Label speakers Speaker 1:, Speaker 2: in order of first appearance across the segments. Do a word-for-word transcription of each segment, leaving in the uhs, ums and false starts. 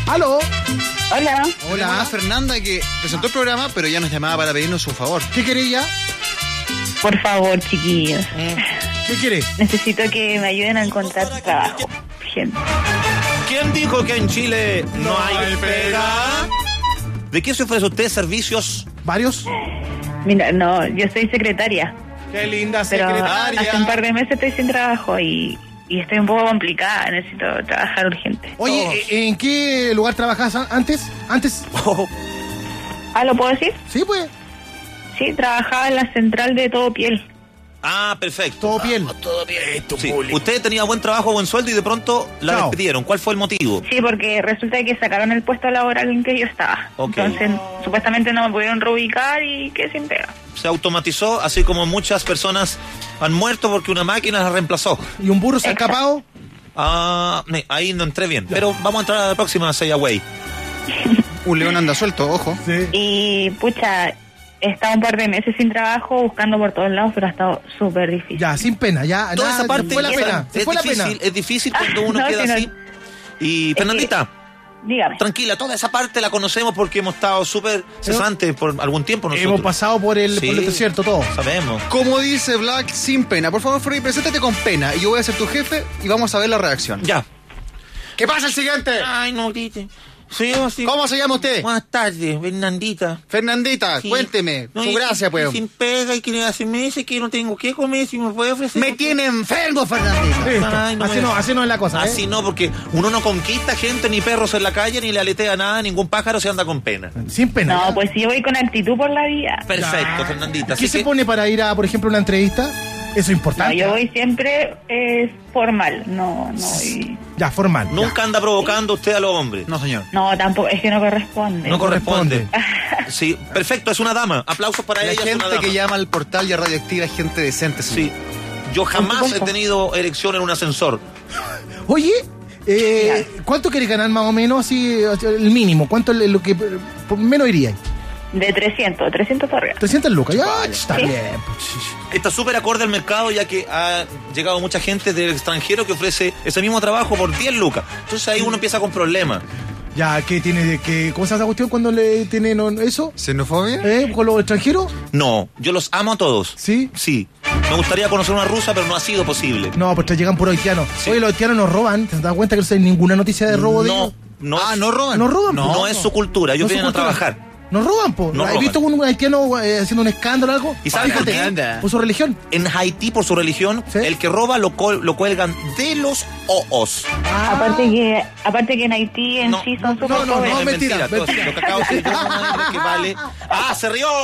Speaker 1: Aló.
Speaker 2: Hola.
Speaker 3: Hola. A Fernanda que presentó el programa, pero ya nos llamaba para pedirnos un favor.
Speaker 1: ¿Qué quiere ella?
Speaker 2: Por favor, chiquillos.
Speaker 1: ¿Qué quiere?
Speaker 2: Necesito que me ayuden a encontrar trabajo. Gente.
Speaker 4: ¿Quién dijo que en Chile no, no hay, hay pega? ¿De qué se ofrece usted servicios?
Speaker 1: ¿Varios?
Speaker 2: Mira, no, yo soy secretaria.
Speaker 1: Qué linda
Speaker 2: pero
Speaker 1: secretaria.
Speaker 2: Hace un par de meses estoy sin trabajo y, y estoy un poco complicada. Necesito trabajar urgente.
Speaker 1: Oye,
Speaker 2: Todos.
Speaker 1: ¿en qué lugar trabajas antes? ¿Antes?
Speaker 4: Oh.
Speaker 2: ¿Ah, lo puedo decir?
Speaker 1: Sí, pues.
Speaker 2: Sí, trabajaba en la central de Todo Piel.
Speaker 4: Ah, perfecto.
Speaker 1: Todo piel.
Speaker 4: Ah, todo bien. Sí. Usted tenía buen trabajo, buen sueldo y de pronto la
Speaker 1: Chao.
Speaker 4: despidieron. ¿Cuál fue el motivo?
Speaker 2: Sí, porque resulta que sacaron el puesto laboral en que yo estaba.
Speaker 4: Okay.
Speaker 2: Entonces, supuestamente no me pudieron reubicar y quedé sin pega.
Speaker 4: Se automatizó, así como muchas personas han muerto porque una máquina las reemplazó.
Speaker 1: ¿Y un burro se ha
Speaker 2: Exacto.
Speaker 1: escapado?
Speaker 4: Ah, ahí no entré bien. Pero vamos a entrar a la próxima Say Away.
Speaker 3: Un león anda suelto, ojo.
Speaker 1: Sí.
Speaker 2: Y, pucha, he estado un par de meses sin trabajo, buscando por todos lados, pero ha estado súper difícil.
Speaker 1: Ya, sin pena, ya.
Speaker 4: Toda
Speaker 1: nada,
Speaker 4: esa parte
Speaker 1: se fue la
Speaker 4: es,
Speaker 1: pena. Se
Speaker 4: es
Speaker 1: fue la
Speaker 4: difícil,
Speaker 1: pena.
Speaker 4: es difícil cuando uno
Speaker 2: No,
Speaker 4: queda
Speaker 2: si no-
Speaker 4: así. Y Fernandita,
Speaker 2: Dígame.
Speaker 4: tranquila, toda esa parte la conocemos porque hemos estado súper cesantes por algún tiempo nosotros.
Speaker 1: Hemos pasado por el,
Speaker 4: Sí.
Speaker 1: por el desierto todo.
Speaker 4: Sabemos.
Speaker 3: Como dice Black, sin pena. Por favor, Freddy, preséntate con pena y yo voy a ser tu jefe y vamos a ver la reacción.
Speaker 4: Ya.
Speaker 3: ¿Qué pasa el siguiente?
Speaker 4: Ay, no grite. Sí, sí.
Speaker 3: ¿Cómo se llama usted?
Speaker 4: Buenas tardes, Fernandita.
Speaker 3: Fernandita,
Speaker 4: Sí.
Speaker 3: cuénteme.
Speaker 4: No,
Speaker 3: su
Speaker 4: y-
Speaker 3: gracia,
Speaker 4: y
Speaker 3: pues.
Speaker 4: Sin pega y que hace meses que no tengo que comer, si me puede ofrecer.
Speaker 3: Me tiene enfermo, Fernandita.
Speaker 1: Listo.
Speaker 4: Ay, no
Speaker 1: así,
Speaker 4: me-
Speaker 1: no, así no es la cosa, ¿eh?
Speaker 4: Así no, porque uno no conquista gente, ni perros en la calle, ni le aletea nada, ningún pájaro se anda con pena.
Speaker 1: Sin pena.
Speaker 2: No,
Speaker 1: ¿ya?
Speaker 2: pues si yo voy con actitud por la vida.
Speaker 4: Perfecto,
Speaker 1: Ya.
Speaker 4: Fernandita.
Speaker 1: ¿Qué
Speaker 4: Así
Speaker 1: se
Speaker 4: que,
Speaker 1: pone para ir a, por ejemplo, una entrevista? Eso es
Speaker 2: No,
Speaker 1: importante.
Speaker 2: yo voy siempre eh, formal. No, no voy...
Speaker 1: Ya, formal. ya.
Speaker 4: nunca anda provocando usted a los hombres.
Speaker 3: No, señor.
Speaker 2: No, tampoco, es que no corresponde.
Speaker 4: No corresponde. Sí, perfecto, es una dama. Aplausos para
Speaker 3: La
Speaker 4: ella, es una
Speaker 3: gente
Speaker 4: dama.
Speaker 3: que llama al portal y a Radioactiva es gente decente,
Speaker 4: Sí. Yo jamás he tenido erección en un ascensor.
Speaker 1: Oye, eh, ¿cuánto querés ganar más o menos? Así, el mínimo. ¿Cuánto es lo que por menos iría?
Speaker 2: De trescientos, trescientos por arriba.
Speaker 1: trescientos lucas. Ya, está
Speaker 2: Sí.
Speaker 1: bien. pues.
Speaker 4: Está súper acorde al mercado, ya que ha llegado mucha gente del extranjero que ofrece ese mismo trabajo por diez lucas. Entonces ahí uno empieza con problemas.
Speaker 1: Ya, ¿qué tiene? Que, ¿Cómo se llama esa cuestión cuando le tienen eso?
Speaker 3: ¿Xenofobia?
Speaker 1: ¿Eh? ¿Con los extranjeros?
Speaker 4: No, yo los amo a todos.
Speaker 1: ¿Sí?
Speaker 4: Sí. Me gustaría conocer una rusa, pero no ha sido posible.
Speaker 1: No, pues te llegan por haitianos.
Speaker 4: Sí.
Speaker 1: Oye, los haitianos nos roban. ¿Te das cuenta que no hay ninguna noticia de robo de
Speaker 4: No,
Speaker 1: ellos?
Speaker 4: no.
Speaker 3: Ah, no roban.
Speaker 1: ¿No roban?
Speaker 4: No,
Speaker 1: po.
Speaker 4: es su cultura. Ellos
Speaker 1: No es su
Speaker 4: vienen a
Speaker 1: cultura.
Speaker 4: trabajar.
Speaker 1: Nos roban, po.
Speaker 4: Nos
Speaker 1: ¿Has
Speaker 4: roban.
Speaker 1: visto un haitiano eh, haciendo un escándalo o algo?
Speaker 4: ¿Y sabes por qué?
Speaker 3: Anda.
Speaker 1: Por su religión.
Speaker 4: En Haití, por su religión,
Speaker 1: ¿Sí?
Speaker 4: el que roba lo, col- lo cuelgan de los ojos.
Speaker 2: Aparte que aparte que en Haití en
Speaker 4: No,
Speaker 2: sí son
Speaker 1: no,
Speaker 2: súper
Speaker 1: no, no,
Speaker 2: jóvenes.
Speaker 4: es
Speaker 1: mentira,
Speaker 4: mentira. Todo
Speaker 1: mentira.
Speaker 4: Lo que acabo de decir yo no es que vale. ¡Ah, se rió!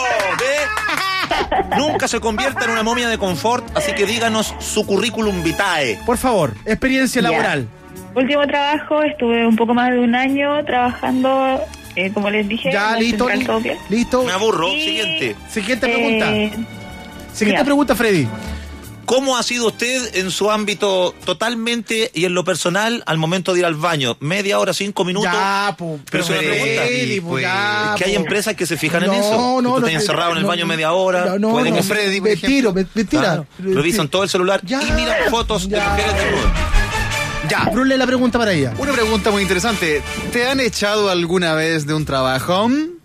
Speaker 4: ¿Ve? Nunca se convierta en una momia de confort, así que díganos su currículum vitae.
Speaker 1: Por favor, experiencia
Speaker 2: Ya.
Speaker 1: laboral.
Speaker 2: Último trabajo, estuve un poco más de un año trabajando, eh, como les dije,
Speaker 1: Ya,
Speaker 2: en la
Speaker 1: listo.
Speaker 2: central
Speaker 1: li-
Speaker 2: Todo Piel.
Speaker 1: Listo.
Speaker 4: Me aburro.
Speaker 2: Y-
Speaker 4: Siguiente.
Speaker 1: Siguiente pregunta.
Speaker 2: Eh,
Speaker 1: Siguiente
Speaker 2: mira.
Speaker 1: pregunta, Freddy.
Speaker 4: ¿Cómo ha sido usted en su ámbito totalmente y en lo personal al momento de ir al baño? ¿Media hora, cinco minutos?
Speaker 1: Ya, po.
Speaker 4: Pero es una pregunta.
Speaker 1: Freddy, po,
Speaker 3: Pues,
Speaker 1: ya,
Speaker 4: Es que hay
Speaker 1: po.
Speaker 4: empresas que se fijan
Speaker 1: No,
Speaker 4: en eso.
Speaker 1: no,
Speaker 4: Tú
Speaker 1: no,
Speaker 4: estás
Speaker 1: no,
Speaker 4: encerrado en el
Speaker 1: no,
Speaker 4: baño media hora.
Speaker 1: No, no,
Speaker 4: pueden
Speaker 1: no,
Speaker 4: que
Speaker 3: Freddy, por
Speaker 1: mentira,
Speaker 3: ejemplo.
Speaker 1: mentira.
Speaker 4: Claro, revisan todo el celular
Speaker 1: Ya.
Speaker 4: y miran fotos de
Speaker 1: Ya.
Speaker 4: mujeres desnudas.
Speaker 3: Ya.
Speaker 1: Brule la pregunta para ella.
Speaker 3: Una pregunta muy interesante. ¿Te han echado alguna vez de un trabajo?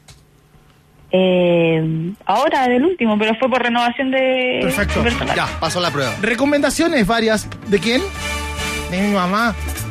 Speaker 2: Eh, ahora del último, pero fue por renovación de,
Speaker 1: Perfecto.
Speaker 2: de personal.
Speaker 3: Ya, pasó la prueba.
Speaker 1: Recomendaciones varias. ¿De quién? De mi mamá.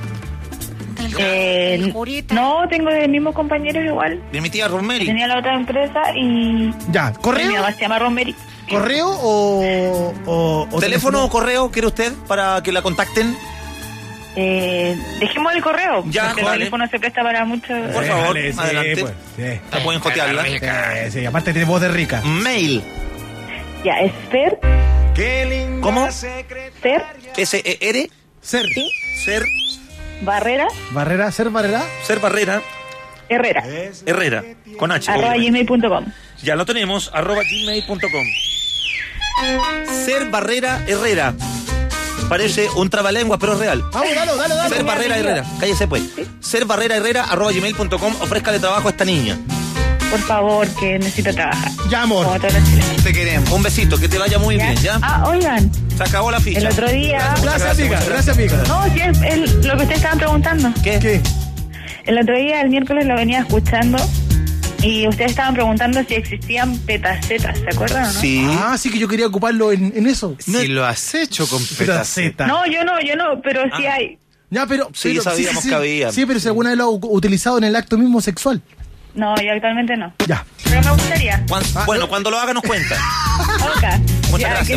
Speaker 2: Eh, no, tengo de mismos compañeros igual.
Speaker 4: De mi tía Rosemary.
Speaker 2: Tenía la otra empresa y
Speaker 1: Ya,
Speaker 2: mi
Speaker 1: ¿correo?
Speaker 2: mamá se llama Rosemary.
Speaker 1: ¿Correo o, o, o
Speaker 4: ¿Teléfono o correo quiere usted para que la contacten?
Speaker 2: Eh, dejemos el correo,
Speaker 4: Ya,
Speaker 2: porque el
Speaker 4: vale.
Speaker 2: teléfono se presta para mucho.
Speaker 4: Por favor,
Speaker 1: Déjale, sí,
Speaker 4: adelante.
Speaker 1: pues, sí.
Speaker 4: La pueden jotearla.
Speaker 1: Sí, sí, aparte tiene voz de rica.
Speaker 4: Mail.
Speaker 2: Ya, es Fer,
Speaker 4: ¿Cómo?
Speaker 2: Fer,
Speaker 4: S E R.
Speaker 1: Ser.
Speaker 2: sí,
Speaker 4: Ser.
Speaker 2: Barrera,
Speaker 1: Barrera, ser Barrera.
Speaker 4: Ser Barrera.
Speaker 2: Herrera,
Speaker 4: Herrera. Con H.
Speaker 2: arroba
Speaker 4: obviamente.
Speaker 2: gmail punto com.
Speaker 4: Ya lo tenemos. Arroba gmail punto com. Ser Barrera Herrera. Parece un trabalenguas, pero es real.
Speaker 1: Vamos, dale, dale, dale.
Speaker 4: Ser Barrera Herrera. Cállese pues. Ser Barrera Herrera. Arroba gmail punto com. Ofrézcale trabajo a esta niña.
Speaker 2: Por favor, que necesito trabajar.
Speaker 1: Ya, amor.
Speaker 2: Como todos los chilenos.
Speaker 3: Te queremos.
Speaker 4: Un besito. Que te vaya muy
Speaker 2: ¿Ya?
Speaker 4: bien, ¿ya?
Speaker 2: Ah, oigan,
Speaker 4: Se acabó la ficha.
Speaker 2: el otro día...
Speaker 1: Gracias, amiga. Gracias, amiga.
Speaker 2: No, sí, es el- lo que ustedes estaban preguntando.
Speaker 4: ¿Qué?
Speaker 1: ¿Qué?
Speaker 2: el otro día, el miércoles, lo venía escuchando y ustedes estaban preguntando si existían petacetas, ¿se acuerdan o no?
Speaker 4: Sí.
Speaker 1: Ah, sí que yo quería ocuparlo en, en eso.
Speaker 3: Si lo has hecho con petaceta.
Speaker 2: No, yo no, yo no, pero sí
Speaker 4: Ah.
Speaker 2: hay.
Speaker 1: Ya, pero...
Speaker 4: Sí,
Speaker 1: pero-
Speaker 4: sabíamos que había.
Speaker 1: Sí, pero si alguna vez lo ha u- utilizado en el acto mismo sexual.
Speaker 2: No, yo actualmente no.
Speaker 1: Ya.
Speaker 2: Pero me gustaría.
Speaker 4: Cuan- bueno, cuando lo haga nos cuenta.
Speaker 2: Oca.
Speaker 4: Muchas
Speaker 2: Ya,
Speaker 4: gracias.
Speaker 2: que